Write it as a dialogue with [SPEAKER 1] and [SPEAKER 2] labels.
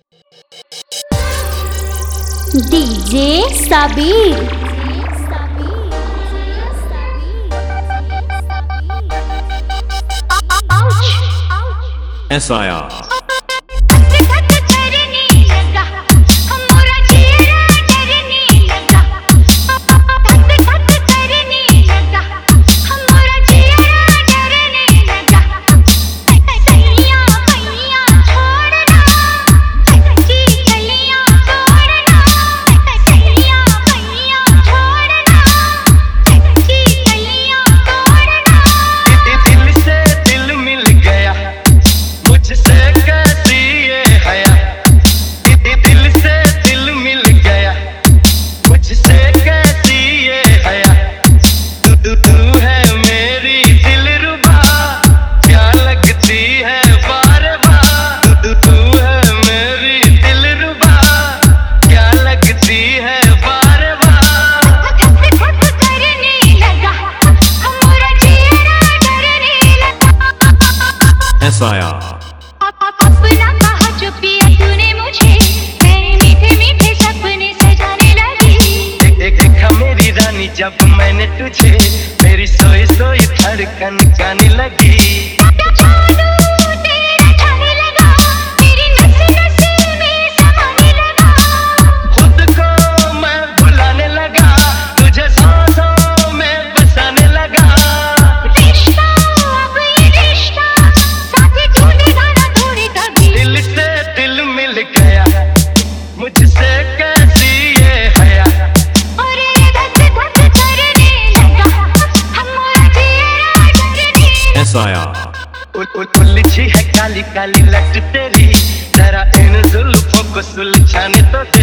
[SPEAKER 1] DJ Sabir.
[SPEAKER 2] SIR
[SPEAKER 3] अपना कहा जो पिया तूने मुझे, मेरे मीठे मीठे सपने सजाने लगी।
[SPEAKER 4] देखा मेरी रानी जब मैंने तुझे, मेरी सोई सोई धड़कन गाने लगी। मुझसे कैसी ये हया,
[SPEAKER 3] और धक धक करने लगा हमारा चेहरा डरने।
[SPEAKER 2] SIR
[SPEAKER 4] उलझी है काली काली लट तेरी, जरा इन जुल्फों को सुलझाने तो दे।